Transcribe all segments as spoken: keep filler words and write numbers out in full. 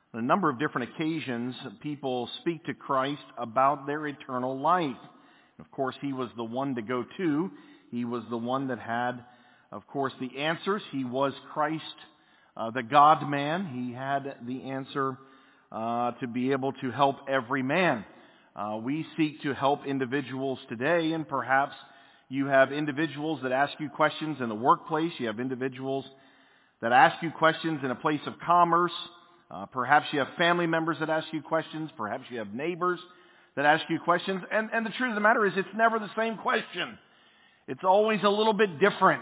On a number of different occasions, people speak to Christ about their eternal life. Of course, he was the one to go to. He was the one that had, of course, the answers. He was Christ, uh, the God-man. He had the answer uh, to be able to help every man. Uh, we seek to help individuals today, and perhaps you have individuals that ask you questions in the workplace. You have individuals that ask you questions in a place of commerce. Uh, perhaps you have family members that ask you questions. Perhaps you have neighbors that ask you questions. And, and the truth of the matter is, it's never the same question. It's always a little bit different.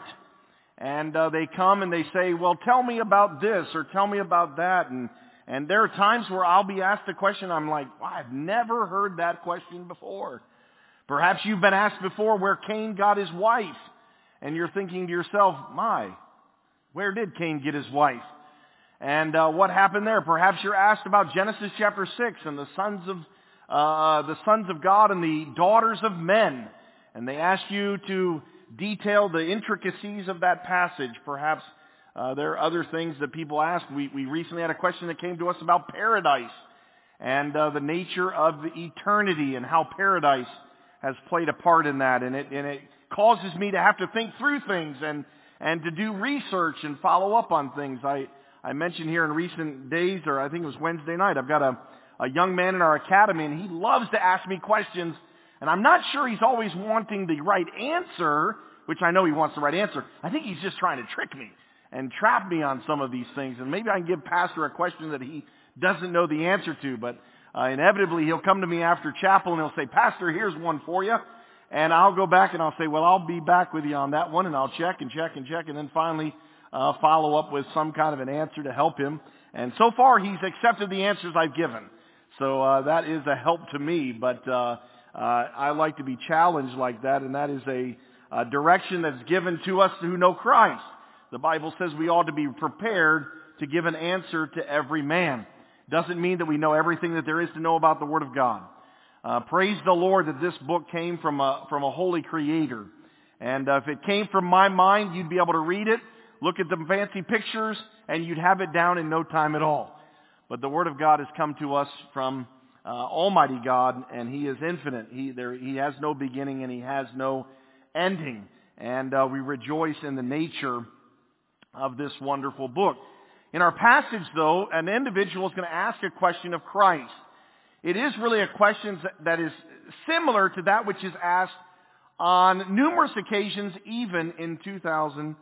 And uh, they come and they say, well, tell me about this or tell me about that. And, and there are times where I'll be asked a question. I'm like, wow, I've never heard that question before. Perhaps you've been asked before where Cain got his wife. And you're thinking to yourself, my, where did Cain get his wife? And uh, what happened there? Perhaps you're asked about Genesis chapter six and the sons of uh, the sons of God and the daughters of men. And they ask you to detail the intricacies of that passage. Perhaps uh, there are other things that people ask. We, we recently had a question that came to us about paradise and uh, the nature of the eternity and how paradise has played a part in that. And it, and it causes me to have to think through things and, and to do research and follow up on things. I I mentioned here in recent days, or I think it was Wednesday night, I've got a, a young man in our academy, and he loves to ask me questions, and I'm not sure he's always wanting the right answer, which I know he wants the right answer. I think he's just trying to trick me and trap me on some of these things, and maybe I can give Pastor a question that he doesn't know the answer to, but uh, inevitably he'll come to me after chapel, and he'll say, Pastor, here's one for you, and I'll go back and I'll say, well, I'll be back with you on that one, and I'll check and check and check, and then finally Uh, follow up with some kind of an answer to help him. And so far, he's accepted the answers I've given. So uh, that is a help to me. But uh, uh, I like to be challenged like that, and that is a, a direction that's given to us who know Christ. The Bible says we ought to be prepared to give an answer to every man. Doesn't mean that we know everything that there is to know about the Word of God. Uh, praise the Lord that this book came from a, from a holy Creator. And uh, if it came from my mind, you'd be able to read it, look at the fancy pictures, and you'd have it down in no time at all. But the Word of God has come to us from uh, Almighty God, and He is infinite. He, there, he has no beginning, and He has no ending. And uh, we rejoice in the nature of this wonderful book. In our passage, though, an individual is going to ask a question of Christ. It is really a question that is similar to that which is asked on numerous occasions, even in two thousand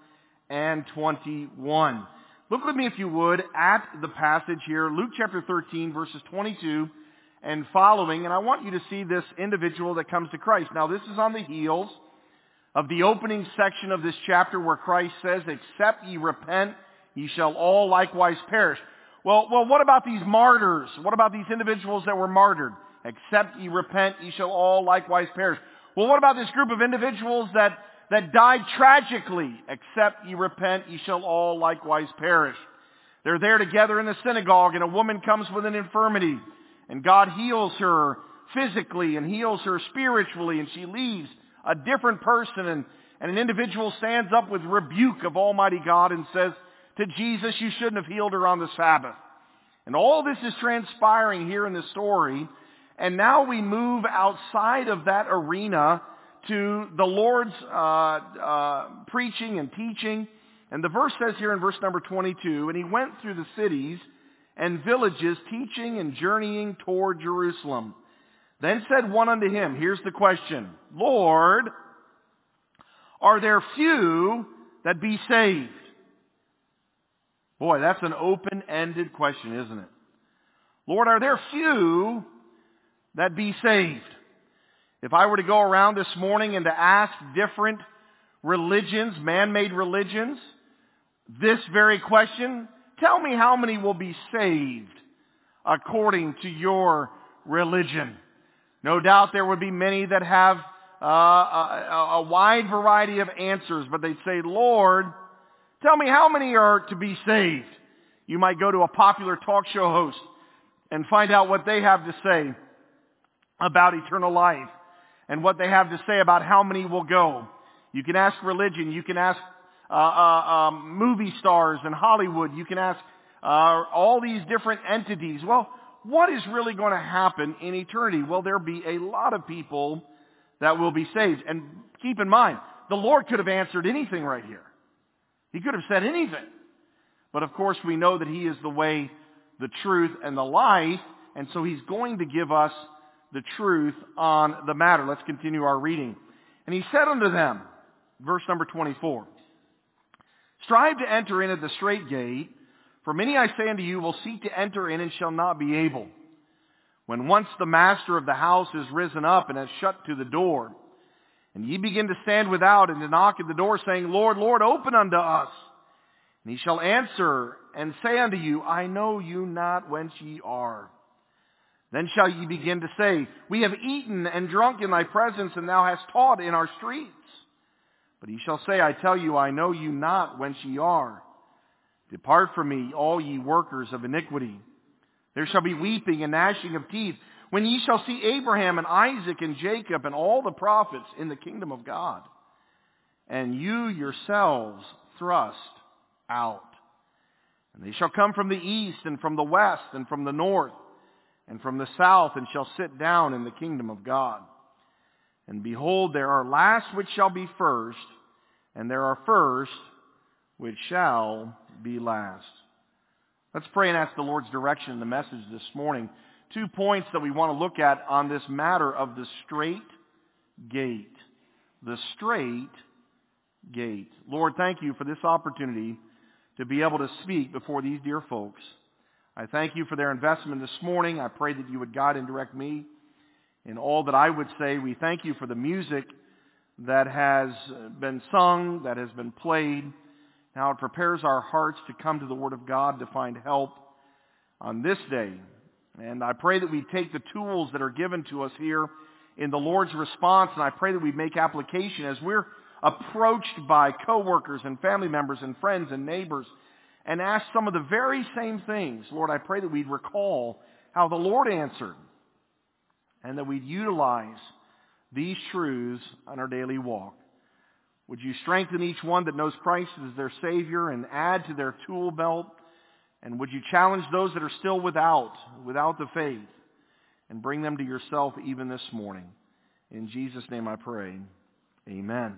twenty-one. Look with me, if you would, at the passage here, Luke chapter thirteen, verses twenty-two and following. And I want you to see this individual that comes to Christ. Now, this is on the heels of the opening section of this chapter where Christ says, except ye repent, ye shall all likewise perish. Well, well, what about these martyrs? What about these individuals that were martyred? Except ye repent, ye shall all likewise perish. Well, what about this group of individuals that that died tragically? Except ye repent, ye shall all likewise perish. They're there together in the synagogue, and a woman comes with an infirmity, and God heals her physically and heals her spiritually, and she leaves a different person, and, and an individual stands up with rebuke of Almighty God and says to Jesus, you shouldn't have healed her on the Sabbath. And all this is transpiring here in the story, and now we move outside of that arena to the Lord's uh, uh, preaching and teaching. And the verse says here in verse number twenty-two, and he went through the cities and villages, teaching and journeying toward Jerusalem. Then said one unto him, here's the question, Lord, are there few that be saved? Boy, that's an open-ended question, isn't it? Lord, are there few that be saved? If I were to go around this morning and to ask different religions, man-made religions, this very question, tell me how many will be saved according to your religion. No doubt there would be many that have uh, a, a wide variety of answers, but they'd say, Lord, tell me how many are to be saved. You might go to a popular talk show host and find out what they have to say about eternal life and what they have to say about how many will go. You can ask religion. You can ask uh, uh, um, movie stars in Hollywood. You can ask uh, all these different entities. Well, what is really going to happen in eternity? Well, there'll be a lot of people that will be saved. And keep in mind, the Lord could have answered anything right here. He could have said anything. But of course, we know that He is the way, the truth, and the life. And so He's going to give us the truth on the matter. Let's continue our reading. And He said unto them, verse number twenty-four, strive to enter in at the strait gate, for many, I say unto you, will seek to enter in and shall not be able. When once the master of the house is risen up and has shut to the door, and ye begin to stand without and to knock at the door, saying, Lord, Lord, open unto us. And He shall answer and say unto you, I know you not whence ye are. Then shall ye begin to say, we have eaten and drunk in thy presence, and thou hast taught in our streets. But He shall say, I tell you, I know you not whence ye are. Depart from me, all ye workers of iniquity. There shall be weeping and gnashing of teeth, when ye shall see Abraham and Isaac and Jacob and all the prophets in the kingdom of God, and you yourselves thrust out. And they shall come from the east and from the west and from the north and from the south, and shall sit down in the kingdom of God. And behold, there are last which shall be first, and there are first which shall be last. Let's pray and ask the Lord's direction in the message this morning. Two points that we want to look at on this matter of the strait gate. The strait gate. Lord, thank you for this opportunity to be able to speak before these dear folks. I thank you for their investment this morning. I pray that you would guide and direct me in all that I would say. We thank you for the music that has been sung, that has been played. Now it prepares our hearts to come to the Word of God to find help on this day. And I pray that we take the tools that are given to us here in the Lord's response, and I pray that we make application as we're approached by coworkers and family members and friends and neighbors and ask some of the very same things. Lord, I pray that we'd recall how the Lord answered and that we'd utilize these truths on our daily walk. Would you strengthen each one that knows Christ as their Savior and add to their tool belt? And would you challenge those that are still without, without the faith, and bring them to yourself even this morning? In Jesus' name I pray. Amen.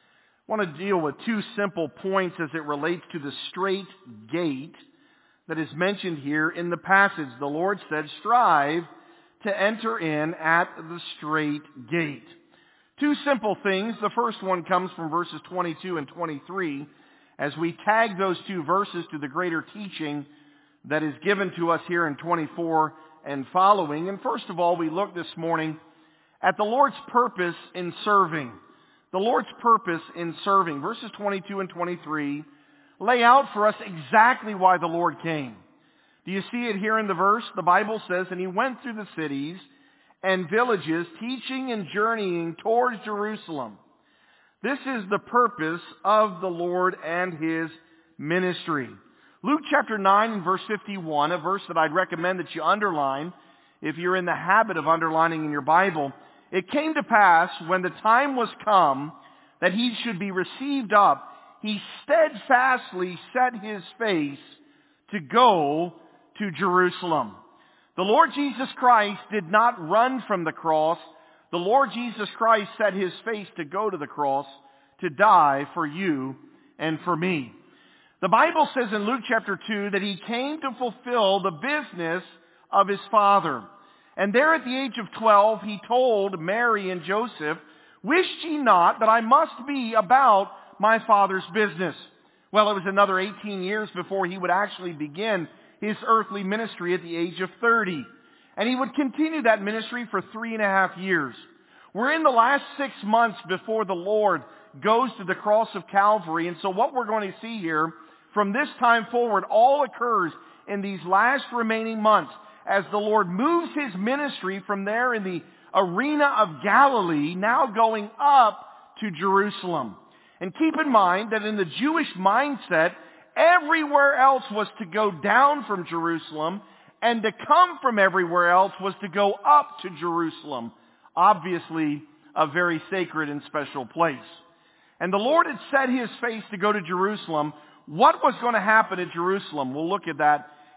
I want to deal with two simple points as it relates to the strait gate that is mentioned here in the passage. The Lord said, strive to enter in at the strait gate. Two simple things. The first one comes from verses twenty-two and twenty-three as we tag those two verses to the greater teaching that is given to us here in twenty-four and following. And first of all, we look this morning at the Lord's purpose in serving. The Lord's purpose in serving. Verses twenty-two and twenty-three lay out for us exactly why the Lord came. Do you see it here in the verse? The Bible says, and He went through the cities and villages, teaching and journeying towards Jerusalem. This is the purpose of the Lord and His ministry. Luke chapter nine and verse fifty-one, a verse that I'd recommend that you underline if you're in the habit of underlining in your Bible. It came to pass when the time was come that He should be received up, He steadfastly set His face to go to Jerusalem. The Lord Jesus Christ did not run from the cross. The Lord Jesus Christ set His face to go to the cross to die for you and for me. The Bible says in Luke chapter two that He came to fulfill the business of His Father. And there at the age of twelve, He told Mary and Joseph, "Wist ye not that I must be about my Father's business?" Well, it was another eighteen years before He would actually begin His earthly ministry at the age of thirty. And He would continue that ministry for three and a half years. We're in the last six months before the Lord goes to the cross of Calvary. And so what we're going to see here from this time forward all occurs in these last remaining months as the Lord moves His ministry from there in the arena of Galilee, now going up to Jerusalem. And keep in mind that in the Jewish mindset, everywhere else was to go down from Jerusalem, and to come from everywhere else was to go up to Jerusalem. Obviously, a very sacred and special place. And the Lord had set His face to go to Jerusalem. What was going to happen at Jerusalem? We'll look at that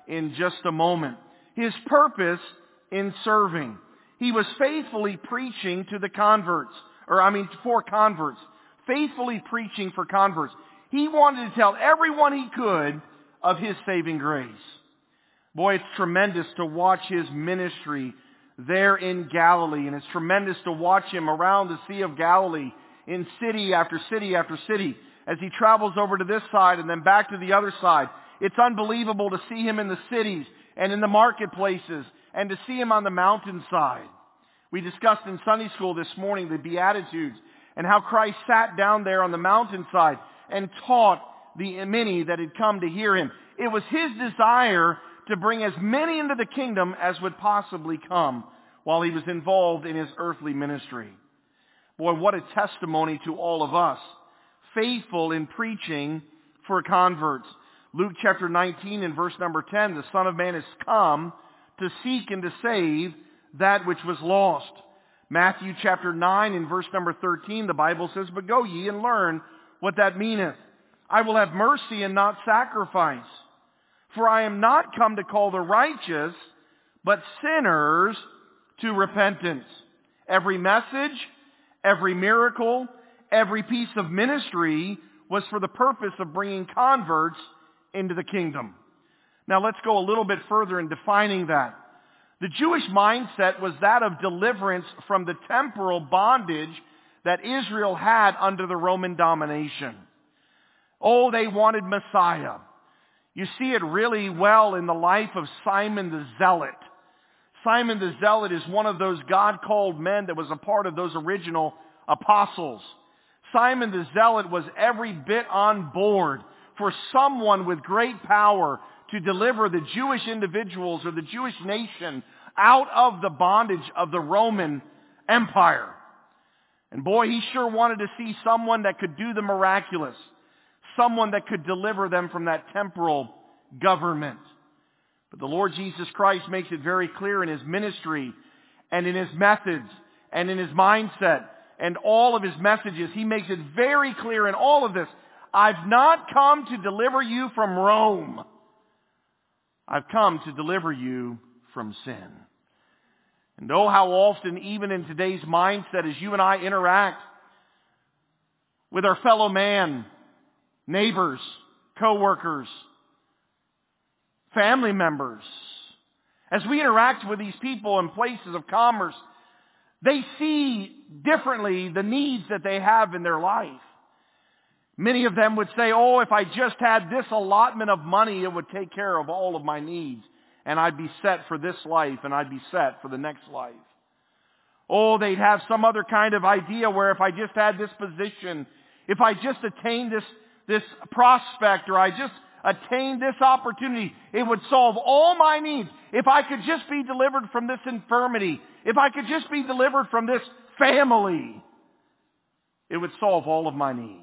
in just a moment. His purpose in serving. He was faithfully preaching to the converts, or I mean for converts. Faithfully preaching for converts. He wanted to tell everyone he could of His saving grace. Boy, it's tremendous to watch His ministry there in Galilee, and it's tremendous to watch Him around the Sea of Galilee in city after city after city as He travels over to this side and then back to the other side. It's unbelievable to see Him in the cities and in the marketplaces and to see Him on the mountainside. We discussed in Sunday school this morning the Beatitudes and how Christ sat down there on the mountainside and taught the many that had come to hear Him. It was His desire to bring as many into the kingdom as would possibly come while He was involved in His earthly ministry. Boy, what a testimony to all of us. Faithful in preaching for converts. Luke chapter nineteen and verse number ten, the Son of Man has come to seek and to save that which was lost. Matthew chapter nine and verse number thirteen, the Bible says, "But go ye and learn what that meaneth. I will have mercy and not sacrifice. For I am not come to call the righteous, but sinners to repentance." Every message, every miracle, every piece of ministry was for the purpose of bringing converts into the kingdom. Now let's go a little bit further in defining that. The Jewish mindset was that of deliverance from the temporal bondage that Israel had under the Roman domination. Oh, they wanted Messiah. You see it really well in the life of Simon the Zealot. Simon the Zealot is one of those God-called men that was a part of those original apostles. Simon the Zealot was every bit on board for someone with great power to deliver the Jewish individuals or the Jewish nation out of the bondage of the Roman Empire. And boy, he sure wanted to see someone that could do the miraculous. Someone that could deliver them from that temporal government. But the Lord Jesus Christ makes it very clear in His ministry and in His methods and in His mindset and all of His messages. He makes it very clear in all of this. I've not come to deliver you from Rome. I've come to deliver you from sin. And oh, how often, even in today's mindset, as you and I interact with our fellow man, neighbors, co-workers, family members, as we interact with these people in places of commerce, they see differently the needs that they have in their life. Many of them would say, oh, if I just had this allotment of money, it would take care of all of my needs. And I'd be set for this life, and I'd be set for the next life. Oh, they'd have some other kind of idea where if I just had this position, if I just attained this, this prospect, or I just attained this opportunity, it would solve all my needs. If I could just be delivered from this infirmity, if I could just be delivered from this family, it would solve all of my needs.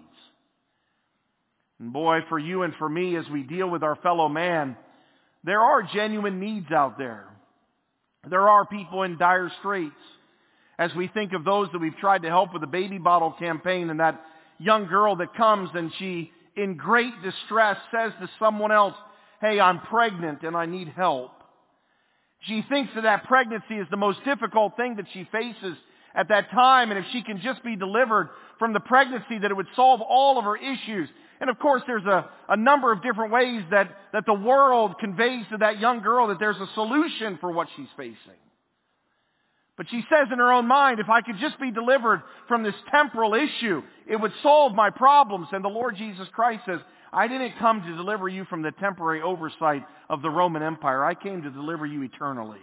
And boy, for you and for me, as we deal with our fellow man, there are genuine needs out there. There are people in dire straits. As we think of those that we've tried to help with the baby bottle campaign, and that young girl that comes and she, in great distress, says to someone else, hey, I'm pregnant and I need help. She thinks that that pregnancy is the most difficult thing that she faces at that time, and if she can just be delivered from the pregnancy, that it would solve all of her issues. And of course, there's a, a number of different ways that, that the world conveys to that young girl that there's a solution for what she's facing. But she says in her own mind, if I could just be delivered from this temporal issue, it would solve my problems. And the Lord Jesus Christ says, I didn't come to deliver you from the temporary oversight of the Roman Empire. I came to deliver you eternally.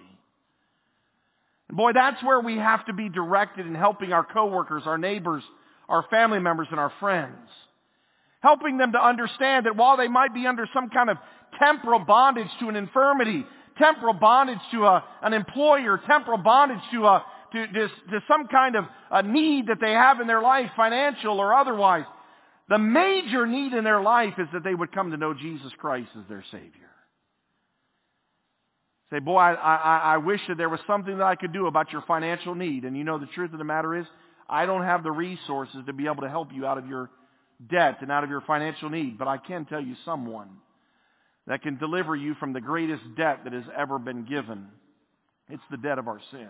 And boy, that's where we have to be directed in helping our coworkers, our neighbors, our family members, and our friends. Helping them to understand that while they might be under some kind of temporal bondage to an infirmity, temporal bondage to a, an employer, temporal bondage to, a, to, to, to some kind of a need that they have in their life, financial or otherwise, the major need in their life is that they would come to know Jesus Christ as their Savior. Say, boy, I, I, I wish that there was something that I could do about your financial need. And you know, the truth of the matter is, I don't have the resources to be able to help you out of your debt and out of your financial need, but I can tell you someone that can deliver you from the greatest debt that has ever been given. It's the debt of our sin.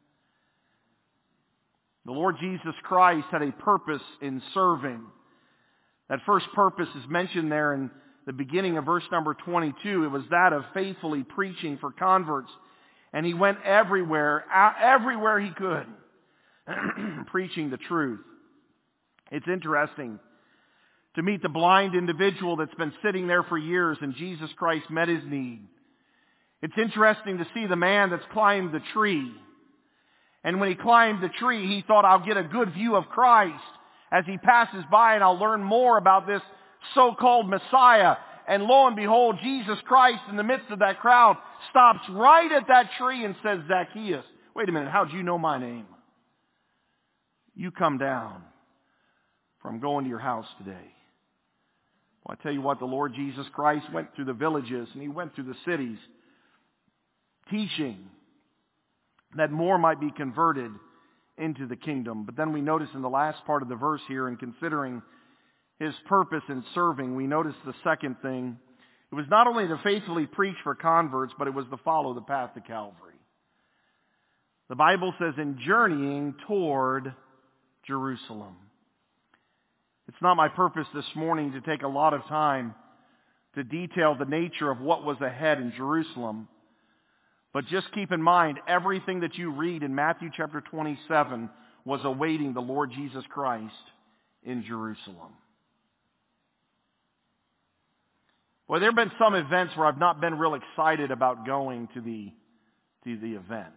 The Lord Jesus Christ had a purpose in serving. That first purpose is mentioned there in the beginning of verse number twenty-two. It was that of faithfully preaching for converts. And He went everywhere, everywhere He could, preaching the truth. It's interesting to meet the blind individual that's been sitting there for years and Jesus Christ met his need. It's interesting to see the man that's climbed the tree. And when he climbed the tree, he thought, I'll get a good view of Christ as he passes by and I'll learn more about this so-called Messiah. And lo and behold, Jesus Christ in the midst of that crowd stops right at that tree and says, Zacchaeus, wait a minute, how'd you know my name? You come down, for I'm going to your house today. Well, I tell you what, the Lord Jesus Christ went through the villages and He went through the cities teaching that more might be converted into the kingdom. But then we notice in the last part of the verse here, in considering His purpose in serving, we notice the second thing. It was not only to faithfully preach for converts, but it was to follow the path to Calvary. The Bible says, in journeying toward Jerusalem. It's not my purpose this morning to take a lot of time to detail the nature of what was ahead in Jerusalem. But just keep in mind, everything that you read in Matthew chapter twenty-seven was awaiting the Lord Jesus Christ in Jerusalem. Well, there have been some events where I've not been real excited about going to the, to the event.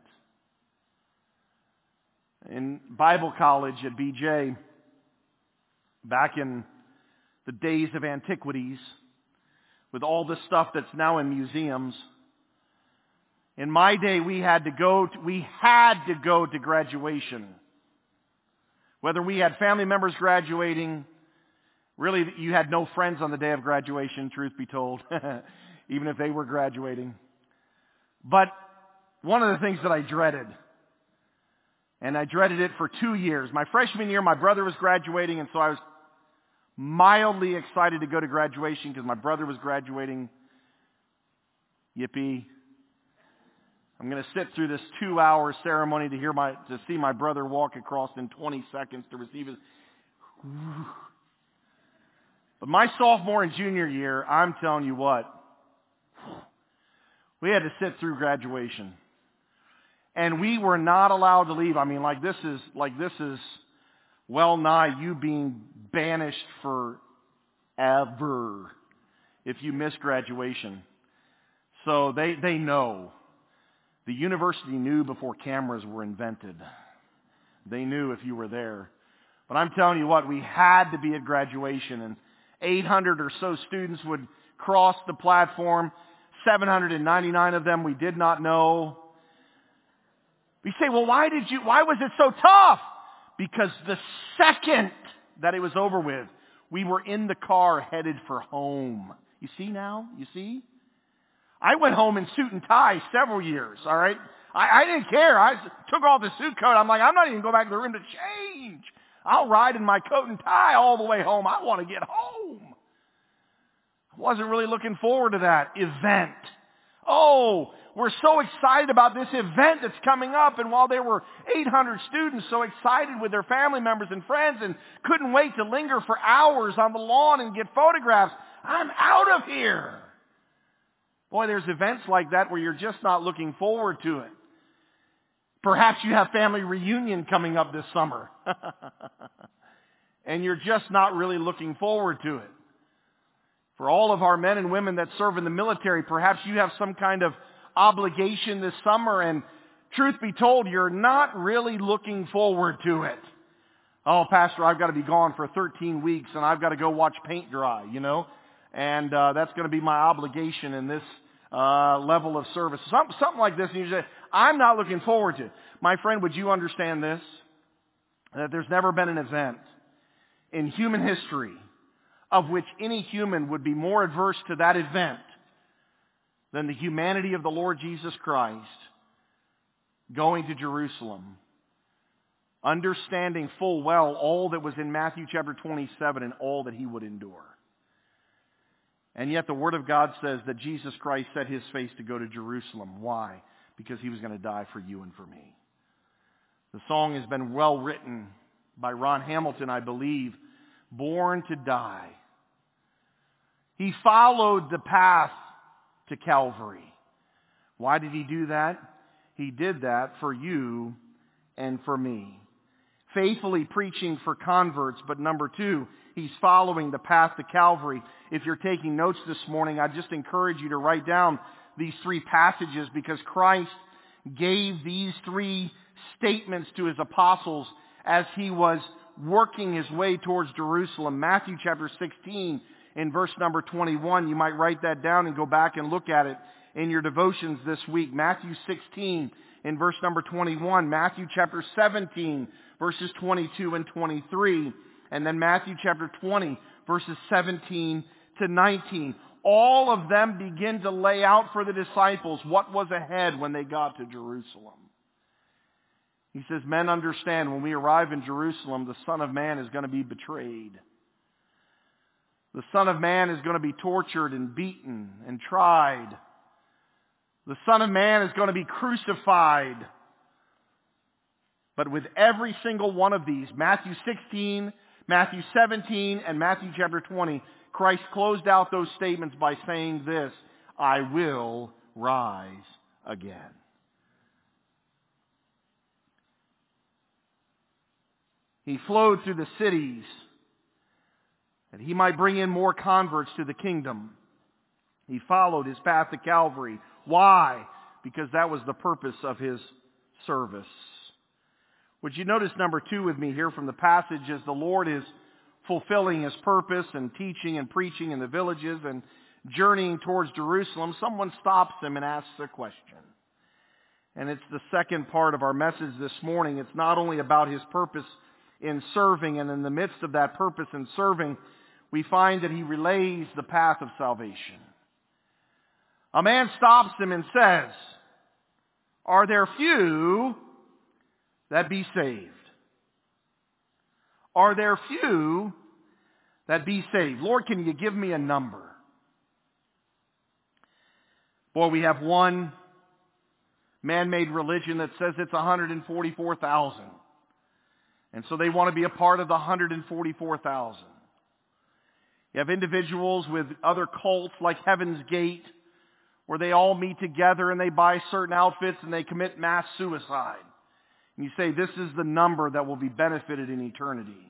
In Bible college at B J, back in the days of antiquities, with all the stuff that's now in museums, in my day we had to go to, we had to go to graduation. Whether we had family members graduating, really you had no friends on the day of graduation, truth be told, even if they were graduating. But one of the things that I dreaded, and I dreaded it for two years. My freshman year, my brother was graduating, and so I was mildly excited to go to graduation because my brother was graduating. Yippee. I'm going to sit through this two-hour ceremony to hear my to see my brother walk across in twenty seconds to receive his. But my sophomore and junior year, I'm telling you what, we had to sit through graduation. And we were not allowed to leave. I mean, like this is, like this is well nigh you being banished forever if you miss graduation. So they, they know. The university knew before cameras were invented. They knew if you were there. But I'm telling you what, we had to be at graduation, and eight hundred or so students would cross the platform. seven hundred ninety-nine of them we did not know. We say, well, why did you, why was it so tough? Because the second that it was over with, we were in the car headed for home. You see now? You see? I went home in suit and tie several years, all right? I, I didn't care. I took off the suit coat. I'm like, I'm not even going back to the room to change. I'll ride in my coat and tie all the way home. I want to get home. I wasn't really looking forward to that event. Oh, we're so excited about this event that's coming up. And while there were eight hundred students so excited with their family members and friends and couldn't wait to linger for hours on the lawn and get photographs, I'm out of here. Boy, there's events like that where you're just not looking forward to it. Perhaps you have family reunion coming up this summer. And you're just not really looking forward to it. For all of our men and women that serve in the military, perhaps you have some kind of obligation this summer, and truth be told, you're not really looking forward to it. Oh, Pastor, I've got to be gone for thirteen weeks, and I've got to go watch paint dry, you know, and uh, that's going to be my obligation in this uh, level of service. Some, something like this, and you say, I'm not looking forward to it. My friend, would you understand this? That there's never been an event in human history of which any human would be more adverse to that event than the humanity of the Lord Jesus Christ going to Jerusalem, understanding full well all that was in Matthew chapter twenty-seven and all that he would endure. And yet the Word of God says that Jesus Christ set his face to go to Jerusalem. Why? Because he was going to die for you and for me. The song has been well written by Ron Hamilton, I believe, Born to Die. He followed the path to Calvary. Why did he do that? He did that for you and for me. Faithfully preaching for converts, but number two, he's following the path to Calvary. If you're taking notes this morning, I just encourage you to write down these three passages because Christ gave these three statements to his apostles as he was working his way towards Jerusalem. Matthew chapter sixteen in verse number twenty-one. You might write that down and go back and look at it in your devotions this week. Matthew sixteen in verse number twenty-one. Matthew chapter seventeen verses twenty-two and twenty-three. And then Matthew chapter twenty verses seventeen to nineteen. All of them begin to lay out for the disciples what was ahead when they got to Jerusalem. He says, men, understand when we arrive in Jerusalem, the Son of Man is going to be betrayed. The Son of Man is going to be tortured and beaten and tried. The Son of Man is going to be crucified. But with every single one of these, Matthew sixteen, Matthew seventeen, and Matthew chapter twenty, Christ closed out those statements by saying this, I will rise again. He flowed through the cities that he might bring in more converts to the kingdom. He followed his path to Calvary. Why? Because that was the purpose of his service. Would you notice number two with me here from the passage as the Lord is fulfilling his purpose and teaching and preaching in the villages and journeying towards Jerusalem, someone stops him and asks a question. And it's the second part of our message this morning. It's not only about his purpose in serving, and in the midst of that purpose in serving, we find that he relays the path of salvation. A man stops him and says, are there few that be saved? Are there few that be saved? Lord, can you give me a number? Boy, we have one man-made religion that says it's one hundred forty-four thousand. And so they want to be a part of the one hundred forty-four thousand. You have individuals with other cults like Heaven's Gate, where they all meet together and they buy certain outfits and they commit mass suicide. And you say, this is the number that will be benefited in eternity.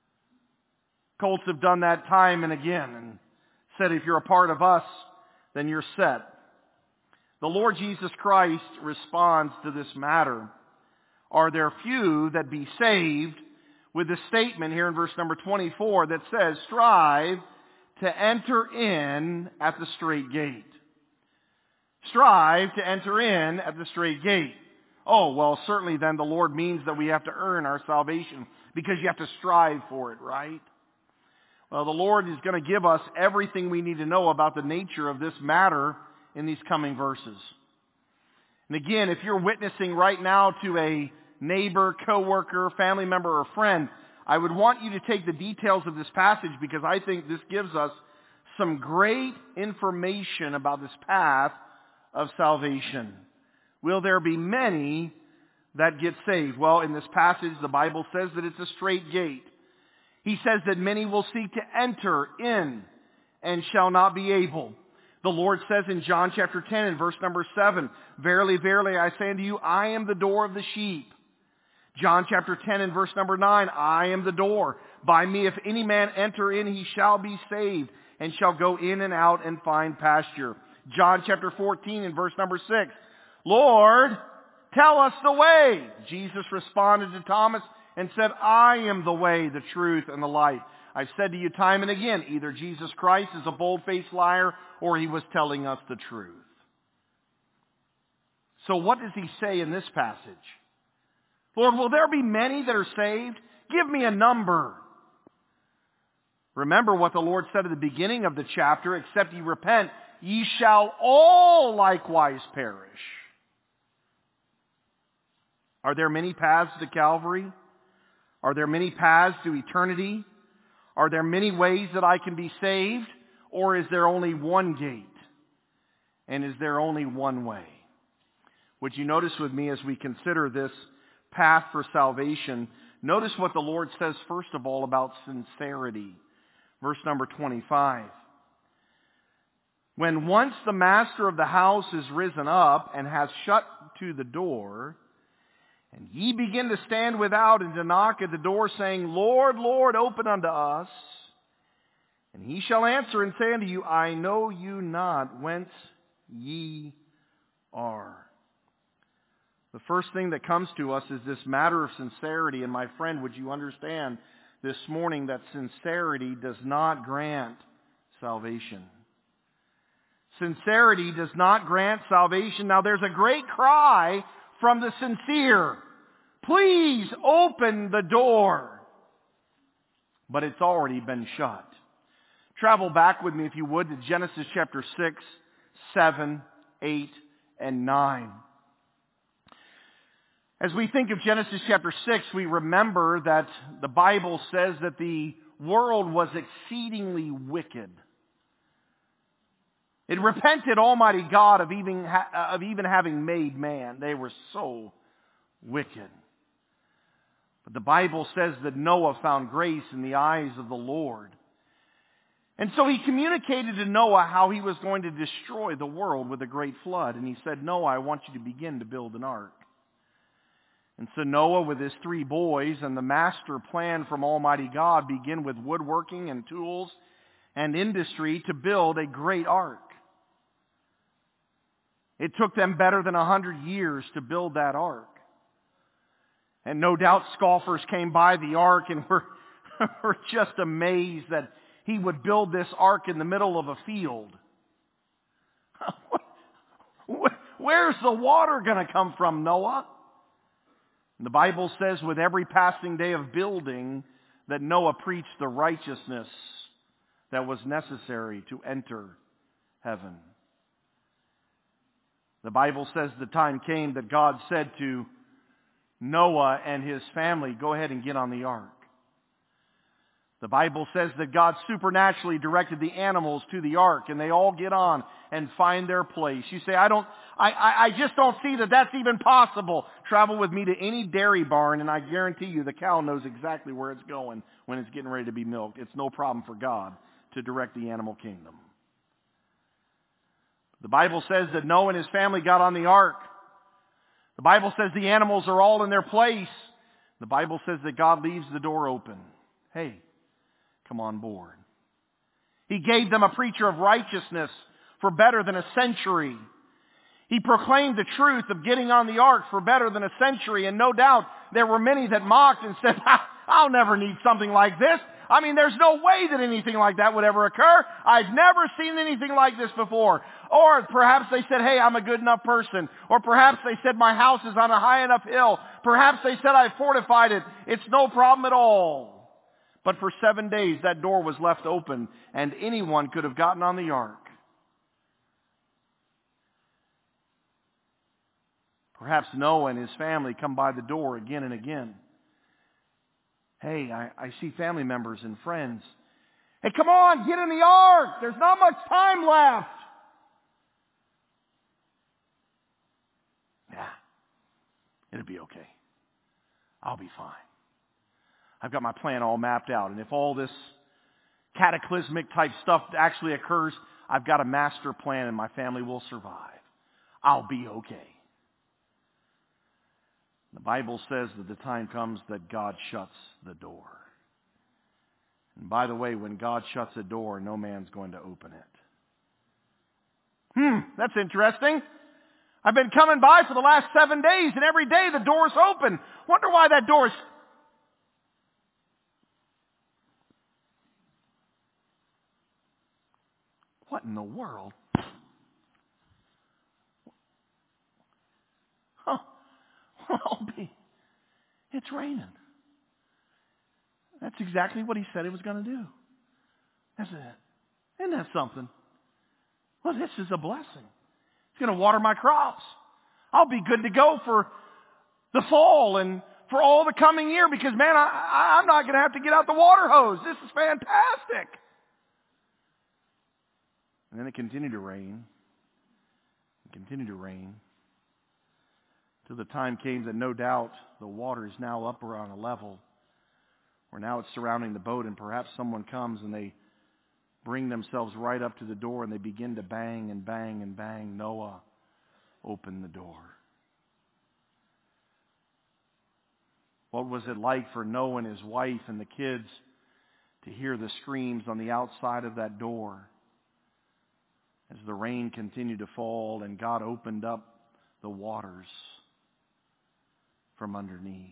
Cults have done that time and again and said, if you're a part of us, then you're set. The Lord Jesus Christ responds to this matter. Are there few that be saved? With the statement here in verse number twenty-four that says, strive to enter in at the straight gate. Strive to enter in at the straight gate. Oh, well, certainly then the Lord means that we have to earn our salvation because you have to strive for it, right? Well, the Lord is going to give us everything we need to know about the nature of this matter in these coming verses. And again, if you're witnessing right now to a neighbor, coworker, family member, or friend, I would want you to take the details of this passage because I think this gives us some great information about this path of salvation. Will there be many that get saved? Well, in this passage, the Bible says that it's a straight gate. He says that many will seek to enter in and shall not be able. The Lord says in John chapter ten and verse number seven, verily, verily, I say unto you, I am the door of the sheep. John chapter ten and verse number nine, I am the door. By me, if any man enter in, he shall be saved and shall go in and out and find pasture. John chapter fourteen and verse number six, Lord, tell us the way. Jesus responded to Thomas and said, I am the way, the truth, and the life. I've said to you time and again, either Jesus Christ is a bold-faced liar or he was telling us the truth. So what does he say in this passage? Lord, will there be many that are saved? Give me a number. Remember what the Lord said at the beginning of the chapter, except ye repent, ye shall all likewise perish. Are there many paths to Calvary? Are there many paths to eternity? Are there many ways that I can be saved? Or is there only one gate? And is there only one way? Would you notice with me as we consider this path for salvation, notice what the Lord says first of all about sincerity. Verse number twenty-five. When once the master of the house is risen up and has shut to the door, and ye begin to stand without and to knock at the door, saying, Lord, Lord, open unto us. And he shall answer and say unto you, I know you not whence ye are. The first thing that comes to us is this matter of sincerity. And my friend, would you understand this morning that sincerity does not grant salvation? Sincerity does not grant salvation. Now there's a great cry from the sincere. Please open the door. But it's already been shut. Travel back with me, if you would, to Genesis chapter six, seven, eight, and nine. As we think of Genesis chapter six, we remember that the Bible says that the world was exceedingly wicked. It repented Almighty God of even, of even having made man. They were so wicked. But the Bible says that Noah found grace in the eyes of the Lord. And so he communicated to Noah how he was going to destroy the world with a great flood. And he said, Noah, I want you to begin to build an ark. And so Noah with his three boys and the master plan from Almighty God begin with woodworking and tools and industry to build a great ark. It took them better than a hundred years to build that ark. And no doubt scoffers came by the ark and were, were just amazed that he would build this ark in the middle of a field. Where's the water going to come from, Noah? And the Bible says with every passing day of building that Noah preached the righteousness that was necessary to enter heaven. The Bible says the time came that God said to Noah and his family, go ahead and get on the ark. The Bible says that God supernaturally directed the animals to the ark, and they all get on and find their place. You say, I don't, I, I, I just don't see that that's even possible. Travel with me to any dairy barn, and I guarantee you the cow knows exactly where it's going when it's getting ready to be milked. It's no problem for God to direct the animal kingdom. The Bible says that Noah and his family got on the ark. The Bible says the animals are all in their place. The Bible says that God leaves the door open. Hey, come on board. He gave them a preacher of righteousness for better than a century. He proclaimed the truth of getting on the ark for better than a century. And no doubt there were many that mocked and said, I'll never need something like this. I mean, there's no way that anything like that would ever occur. I've never seen anything like this before. Or perhaps they said, hey, I'm a good enough person. Or perhaps they said, my house is on a high enough hill. Perhaps they said, I fortified it. It's no problem at all. But for seven days, that door was left open, and anyone could have gotten on the ark. Perhaps Noah and his family come by the door again and again. Hey, I, I see family members and friends. Hey, come on, get in the ark. There's not much time left. Yeah, it'll be okay. I'll be fine. I've got my plan all mapped out. And if all this cataclysmic type stuff actually occurs, I've got a master plan and my family will survive. I'll be okay. The Bible says that the time comes that God shuts the door. And by the way, when God shuts a door, no man's going to open it. Hmm, that's interesting. I've been coming by for the last seven days, and every day the door's open. Wonder why that door's... What in the world? Huh. Well, it's raining. That's exactly what he said he was going to do. That's it. Isn't that something? Well, this is a blessing. It's going to water my crops. I'll be good to go for the fall and for all the coming year because, man, I, I, I'm not going to have to get out the water hose. This is fantastic. And then it continued to rain. It continued to rain. Till the time came that no doubt the water is now up around a level where now it's surrounding the boat, and perhaps someone comes and they bring themselves right up to the door and they begin to bang and bang and bang. Noah, open the door. What was it like for Noah and his wife and the kids to hear the screams on the outside of that door as the rain continued to fall and God opened up the waters from underneath?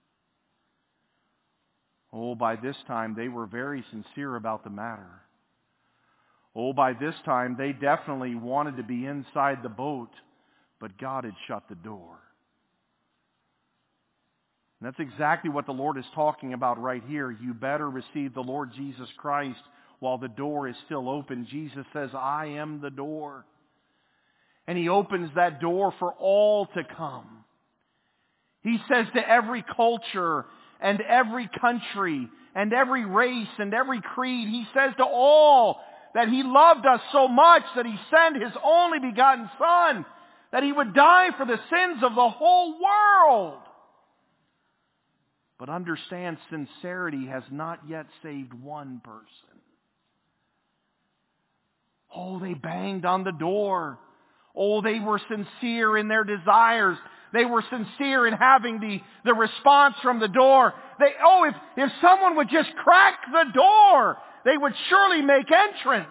Oh, by this time they were very sincere about the matter. Oh, by this time they definitely wanted to be inside the boat, but God had shut the door. And that's exactly what the Lord is talking about right here. You better receive the Lord Jesus Christ while the door is still open. Jesus says, I am the door. And He opens that door for all to come. He says to every culture and every country and every race and every creed, He says to all that He loved us so much that He sent His only begotten Son, that He would die for the sins of the whole world. But understand, sincerity has not yet saved one person. Oh, they banged on the door. Oh, they were sincere in their desires. They were sincere in having the, the response from the door. They, oh, if, if someone would just crack the door, they would surely make entrance.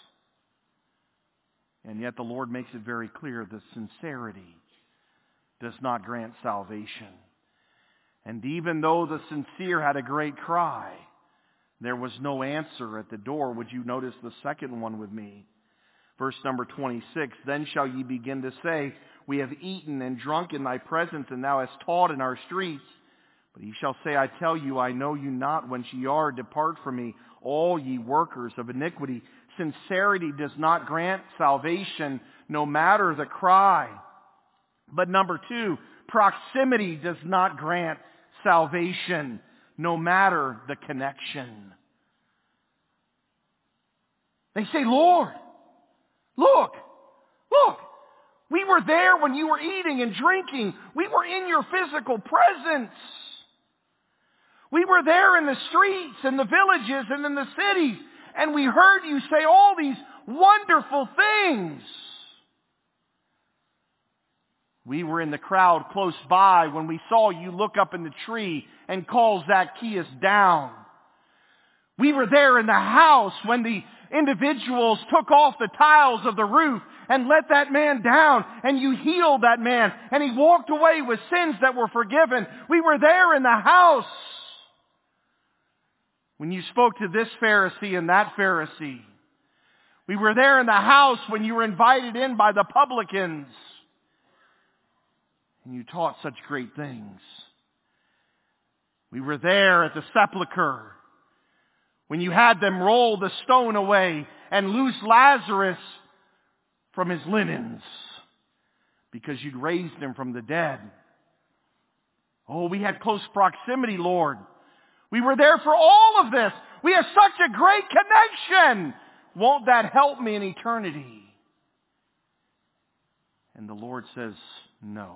And yet the Lord makes it very clear that sincerity does not grant salvation. And even though the sincere had a great cry, there was no answer at the door. Would you notice the second one with me? Verse number twenty-six, Then shall ye begin to say, We have eaten and drunk in thy presence, and thou hast taught in our streets. But he shall say, I tell you, I know you not whence ye are. Depart from me, all ye workers of iniquity. Sincerity does not grant salvation, no matter the cry. But number two, proximity does not grant salvation, no matter the connection. They say, Lord, look, look, we were there when you were eating and drinking. We were in your physical presence. We were there in the streets and the villages and in the cities, and we heard you say all these wonderful things. We were in the crowd close by when we saw you look up in the tree and call Zacchaeus down. We were there in the house when the individuals took off the tiles of the roof and let that man down, and you healed that man, and he walked away with sins that were forgiven. We were there in the house when you spoke to this Pharisee and that Pharisee. We were there in the house when you were invited in by the publicans. And you taught such great things. We were there at the sepulcher when you had them roll the stone away and loose Lazarus from his linens because you'd raised him from the dead. Oh, we had close proximity, Lord. We were there for all of this. We have such a great connection. Won't that help me in eternity? And the Lord says, no.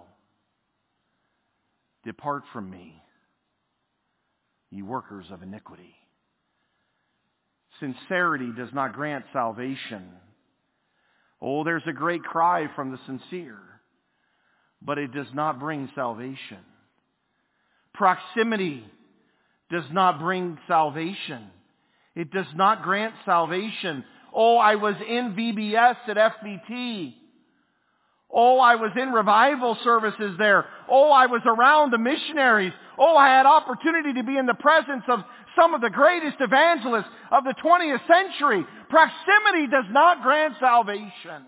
Depart from me, ye workers of iniquity. Sincerity does not grant salvation. Oh, there's a great cry from the sincere, but it does not bring salvation. Proximity does not bring salvation. It does not grant salvation. Oh, I was in V B S at F B T. Oh, I was in revival services there. Oh, I was around the missionaries. Oh, I had opportunity to be in the presence of some of the greatest evangelists of the twentieth century. Proximity does not grant salvation.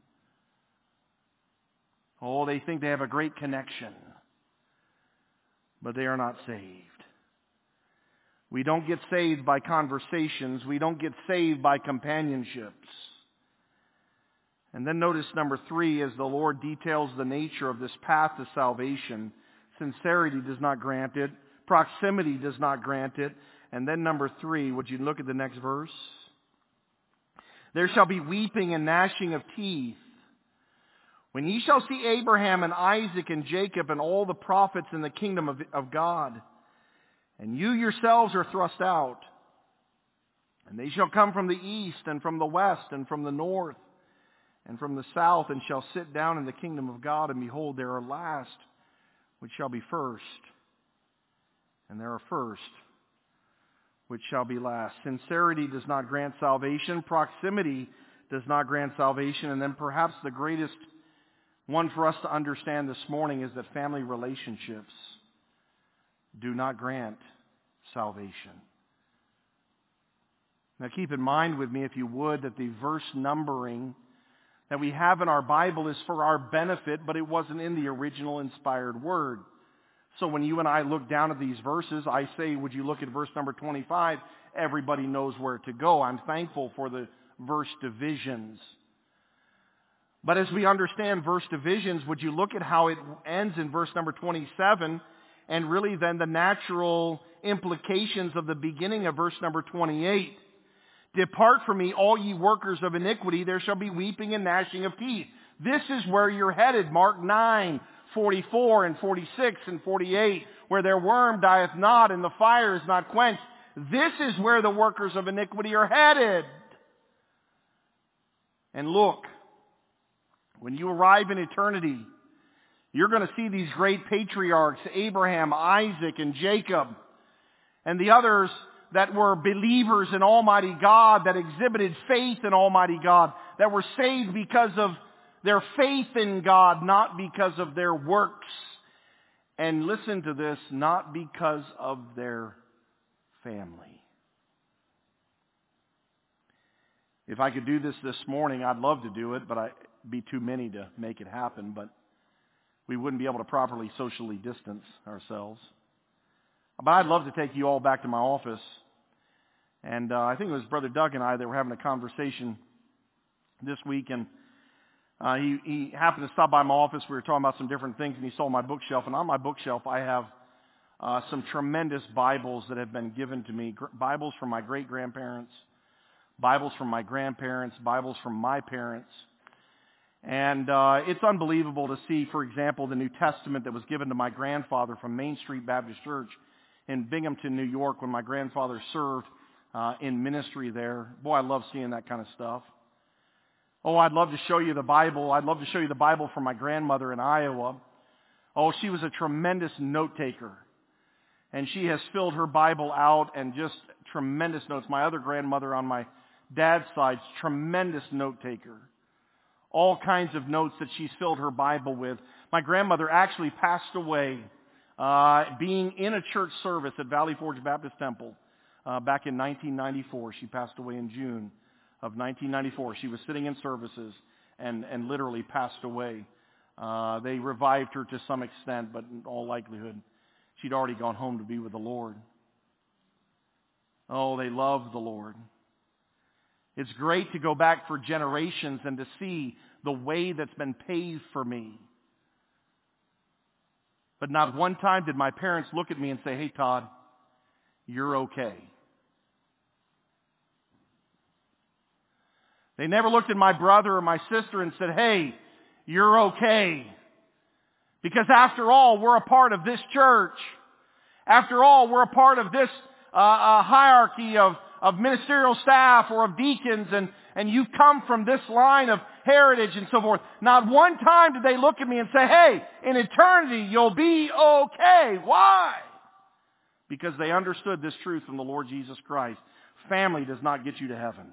Oh, they think they have a great connection, but they are not saved. We don't get saved by conversations. We don't get saved by companionships. And then notice number three, as the Lord details the nature of this path to salvation. Sincerity does not grant it. Proximity does not grant it. And then number three, would you look at the next verse? There shall be weeping and gnashing of teeth. When ye shall see Abraham and Isaac and Jacob and all the prophets in the kingdom of, of God, and you yourselves are thrust out, and they shall come from the east and from the west and from the north and from the south, and shall sit down in the kingdom of God, and behold, there are last which shall be first, and there are first which shall be last. Sincerity does not grant salvation. Proximity does not grant salvation. And then perhaps the greatest one for us to understand this morning is that family relationships do not grant salvation. Now keep in mind with me, if you would, that the verse numbering that we have in our Bible is for our benefit, but it wasn't in the original inspired word. So when you and I look down at these verses, I say, would you look at verse number twenty-five? Everybody knows where to go. I'm thankful for the verse divisions. But as we understand verse divisions, would you look at how it ends in verse number twenty-seven, and really then the natural implications of the beginning of verse number twenty-eight. Depart from me, all ye workers of iniquity, there shall be weeping and gnashing of teeth. This is where you're headed, Mark nine, forty-four and forty-six and forty-eight, where their worm dieth not and the fire is not quenched. This is where the workers of iniquity are headed. And look, when you arrive in eternity, you're going to see these great patriarchs, Abraham, Isaac, and Jacob, and the others that were believers in Almighty God, that exhibited faith in Almighty God, that were saved because of their faith in God, not because of their works. And listen to this, not because of their family. If I could do this this morning, I'd love to do it, but I'd be too many to make it happen. But we wouldn't be able to properly socially distance ourselves. But I'd love to take you all back to my office. And uh, I think it was Brother Doug and I that were having a conversation this week. And uh, he, he happened to stop by my office. We were talking about some different things, and he saw my bookshelf. And on my bookshelf, I have uh, some tremendous Bibles that have been given to me. Gr- Bibles from my great-grandparents, Bibles from my grandparents, Bibles from my parents. And uh, it's unbelievable to see, for example, the New Testament that was given to my grandfather from Main Street Baptist Church in Binghamton, New York, when my grandfather served uh, in ministry there. Boy, I love seeing that kind of stuff. Oh, I'd love to show you the Bible. I'd love to show you the Bible from my grandmother in Iowa. Oh, she was a tremendous note taker. And she has filled her Bible out and just tremendous notes. My other grandmother on my dad's side, tremendous note taker. All kinds of notes that she's filled her Bible with. My grandmother actually passed away uh, being in a church service at Valley Forge Baptist Temple uh, back in nineteen ninety-four. She passed away in June of nineteen ninety-four. She was sitting in services and, and literally passed away. Uh, they revived her to some extent, but in all likelihood, she'd already gone home to be with the Lord. Oh, they loved the Lord. It's great to go back for generations and to see the way that's been paved for me. But not one time did my parents look at me and say, "Hey, Todd, you're okay." They never looked at my brother or my sister and said, "Hey, you're okay." Because after all, we're a part of this church. After all, we're a part of this uh, uh, hierarchy of of ministerial staff or of deacons, and, and you've come from this line of heritage and so forth. Not one time did they look at me and say, "Hey, in eternity you'll be okay." Why? Because they understood this truth from the Lord Jesus Christ. Family does not get you to heaven.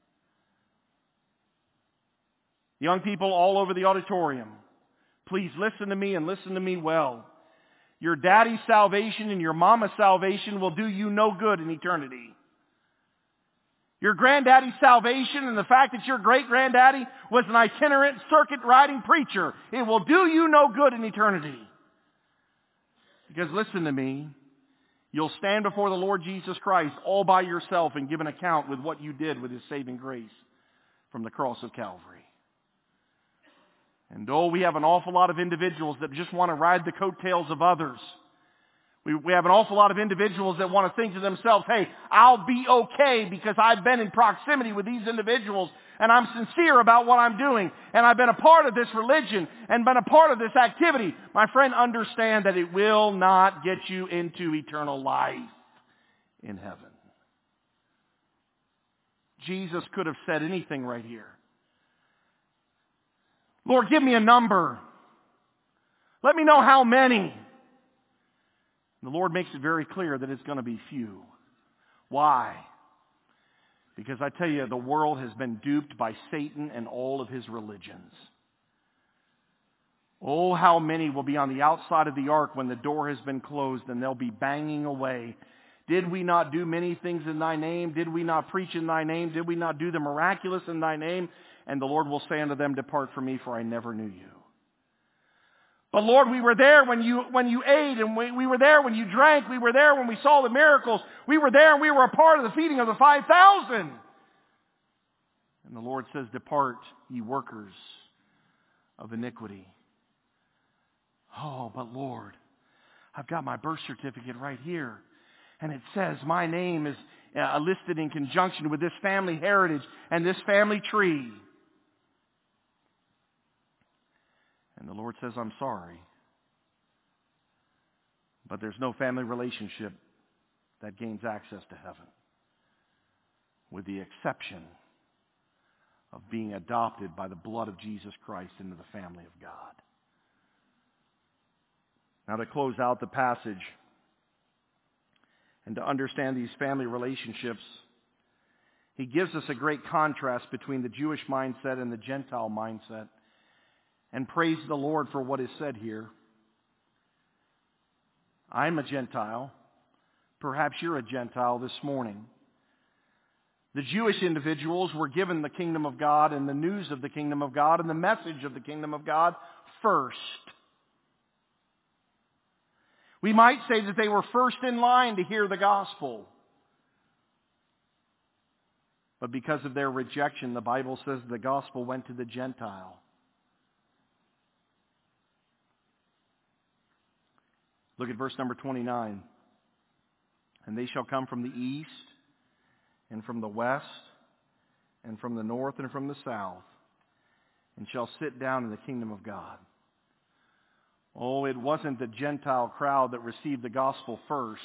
Young people all over the auditorium, please listen to me and listen to me well. Your daddy's salvation and your mama's salvation will do you no good in eternity. Your granddaddy's salvation and the fact that your great-granddaddy was an itinerant circuit-riding preacher, it will do you no good in eternity. Because listen to me, you'll stand before the Lord Jesus Christ all by yourself and give an account with what you did with His saving grace from the cross of Calvary. And oh, we have an awful lot of individuals that just want to ride the coattails of others. We, we have an awful lot of individuals that want to think to themselves, hey, I'll be okay because I've been in proximity with these individuals and I'm sincere about what I'm doing and I've been a part of this religion and been a part of this activity. My friend, understand that it will not get you into eternal life in heaven. Jesus could have said anything right here. Lord, give me a number. Let me know how many. The Lord makes it very clear that it's going to be few. Why? Because I tell you, the world has been duped by Satan and all of his religions. Oh, how many will be on the outside of the ark when the door has been closed and they'll be banging away. Did we not do many things in thy name? Did we not preach in thy name? Did we not do the miraculous in thy name? And the Lord will say unto them, depart from me, for I never knew you. But Lord, we were there when you, when you ate, and we, we were there when you drank. We were there when we saw the miracles. We were there and we were a part of the feeding of the five thousand. And the Lord says, depart, ye workers of iniquity. Oh, but Lord, I've got my birth certificate right here. And it says my name is uh, listed in conjunction with this family heritage and this family tree. And the Lord says, I'm sorry. But there's no family relationship that gains access to heaven, with the exception of being adopted by the blood of Jesus Christ into the family of God. Now, to close out the passage and to understand these family relationships, he gives us a great contrast between the Jewish mindset and the Gentile mindset. And praise the Lord for what is said here. I'm a Gentile. Perhaps you're a Gentile this morning. The Jewish individuals were given the kingdom of God and the news of the kingdom of God and the message of the kingdom of God first. We might say that they were first in line to hear the gospel. But because of their rejection, the Bible says the gospel went to the Gentile. Look at verse number twenty-nine. And they shall come from the east, and from the west, and from the north, and from the south, and shall sit down in the kingdom of God. Oh, it wasn't the Gentile crowd that received the gospel first.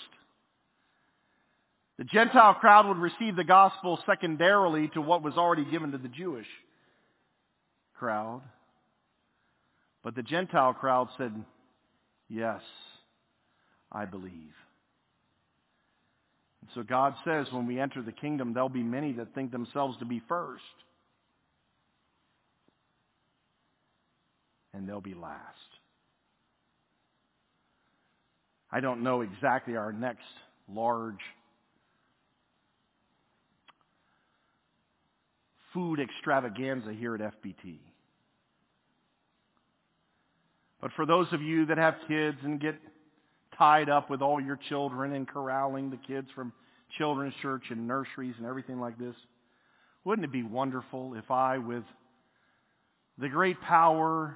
The Gentile crowd would receive the gospel secondarily to what was already given to the Jewish crowd. But the Gentile crowd said, yes, I believe. And so God says when we enter the kingdom, there'll be many that think themselves to be first. And they'll be last. I don't know exactly our next large food extravaganza here at F B T. But for those of you that have kids and get tied up with all your children and corralling the kids from children's church and nurseries and everything like this, wouldn't it be wonderful if I, with the great power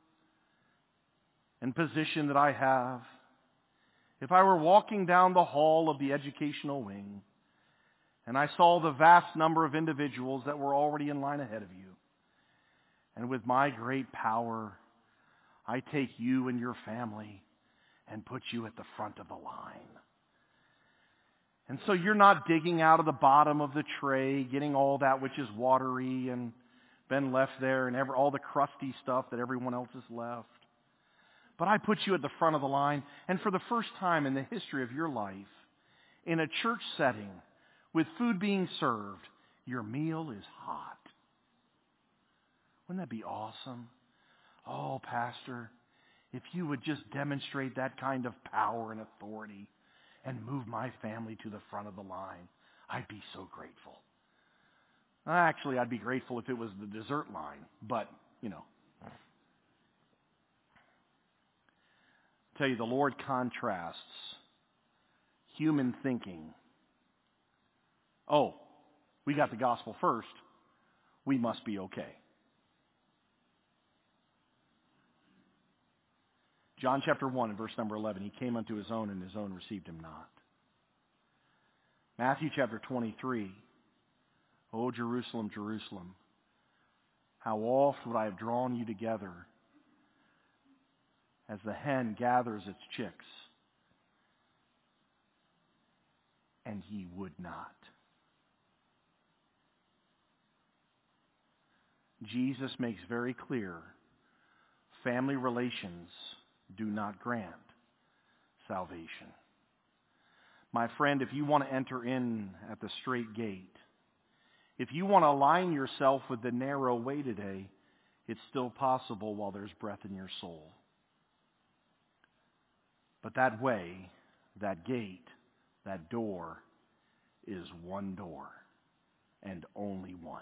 and position that I have, if I were walking down the hall of the educational wing and I saw the vast number of individuals that were already in line ahead of you, and with my great power, I take you and your family and put you at the front of the line. And so you're not digging out of the bottom of the tray, getting all that which is watery and been left there and ever, all the crusty stuff that everyone else has left. But I put you at the front of the line, and for the first time in the history of your life, in a church setting, with food being served, your meal is hot. Wouldn't that be awesome? Oh, Pastor, if you would just demonstrate that kind of power and authority and move my family to the front of the line, I'd be so grateful. Actually, I'd be grateful if it was the dessert line, but, you know. I tell you, the Lord contrasts human thinking. Oh, we got the gospel first. We must be okay. John chapter one and verse number eleven, he came unto his own, and his own received him not. Matthew chapter twenty-three, O Jerusalem, Jerusalem, how oft would I have drawn you together as the hen gathers its chicks, and ye would not. Jesus makes very clear, family relations do not grant salvation. My friend, if you want to enter in at the straight gate, if you want to align yourself with the narrow way today, it's still possible while there's breath in your soul. But that way, that gate, that door is one door and only one.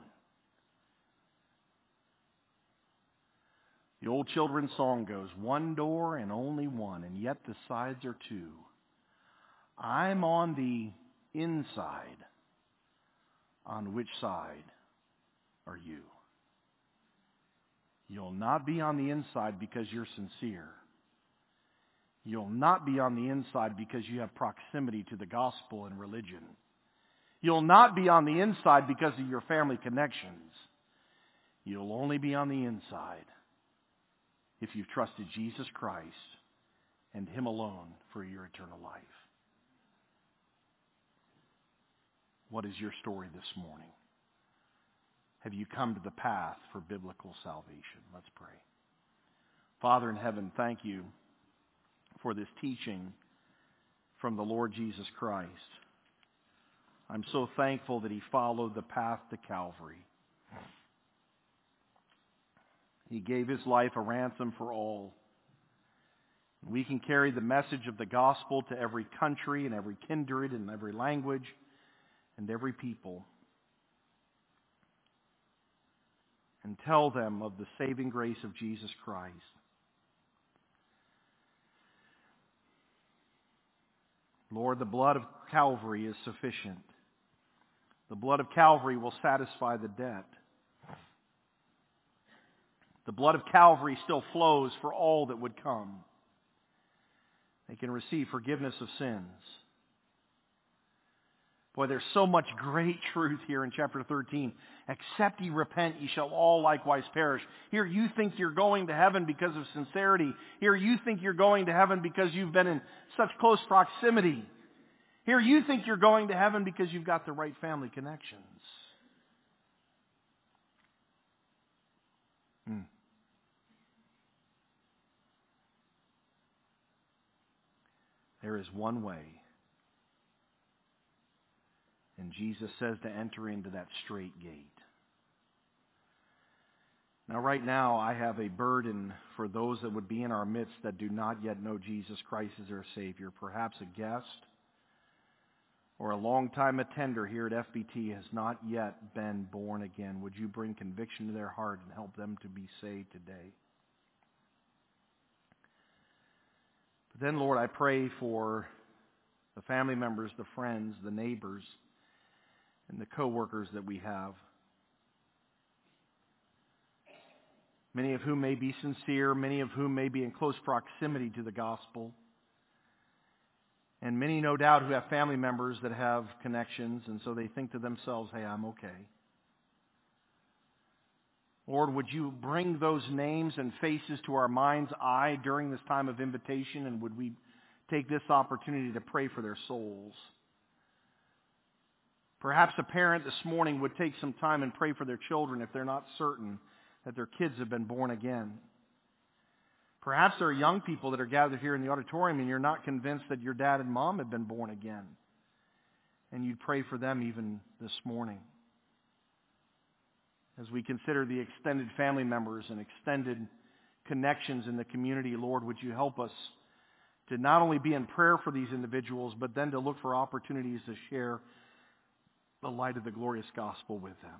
The old children's song goes, one door and only one, and yet the sides are two. I'm on the inside. On which side are you? You'll not be on the inside because you're sincere. You'll not be on the inside because you have proximity to the gospel and religion. You'll not be on the inside because of your family connections. You'll only be on the inside if you've trusted Jesus Christ and Him alone for your eternal life. What is your story this morning? Have you come to the path for biblical salvation? Let's pray. Father in heaven, thank you for this teaching from the Lord Jesus Christ. I'm so thankful that He followed the path to Calvary. He gave His life a ransom for all. We can carry the message of the gospel to every country and every kindred and every language and every people, and tell them of the saving grace of Jesus Christ. Lord, the blood of Calvary is sufficient. The blood of Calvary will satisfy the debt. The blood of Calvary still flows for all that would come. They can receive forgiveness of sins. Boy, there's so much great truth here in chapter thirteen. Except ye repent, ye shall all likewise perish. Here you think you're going to heaven because of sincerity. Here you think you're going to heaven because you've been in such close proximity. Here you think you're going to heaven because you've got the right family connections. Hmm. There is one way. And Jesus says to enter into that straight gate. Now, right now, I have a burden for those that would be in our midst that do not yet know Jesus Christ as their Savior. Perhaps a guest or a long-time attender here at F B T has not yet been born again. Would you bring conviction to their heart and help them to be saved today? But then, Lord, I pray for the family members, the friends, the neighbors, and the co-workers that we have. Many of whom may be sincere, many of whom may be in close proximity to the gospel. And many, no doubt, who have family members that have connections, and so they think to themselves, hey, I'm okay. Lord, would you bring those names and faces to our mind's eye during this time of invitation, and would we take this opportunity to pray for their souls? Perhaps a parent this morning would take some time and pray for their children if they're not certain that their kids have been born again. Perhaps there are young people that are gathered here in the auditorium and you're not convinced that your dad and mom have been born again. And you'd pray for them even this morning. As we consider the extended family members and extended connections in the community, Lord, would you help us to not only be in prayer for these individuals, but then to look for opportunities to share the light of the glorious gospel with them.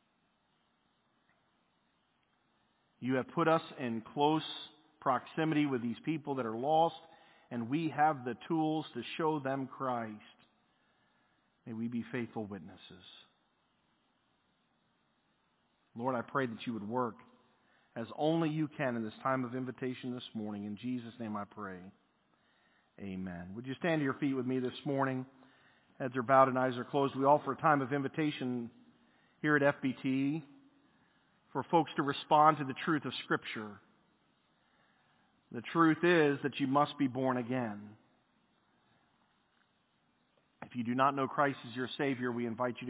You have put us in close proximity with these people that are lost, and we have the tools to show them Christ. May we be faithful witnesses. Lord, I pray that you would work as only you can in this time of invitation this morning. In Jesus' name I pray. Amen. Would you stand to your feet with me this morning? Heads are bowed and eyes are closed. We offer a time of invitation here at F B T for folks to respond to the truth of Scripture. The truth is that you must be born again. If you do not know Christ as your Savior, we invite you to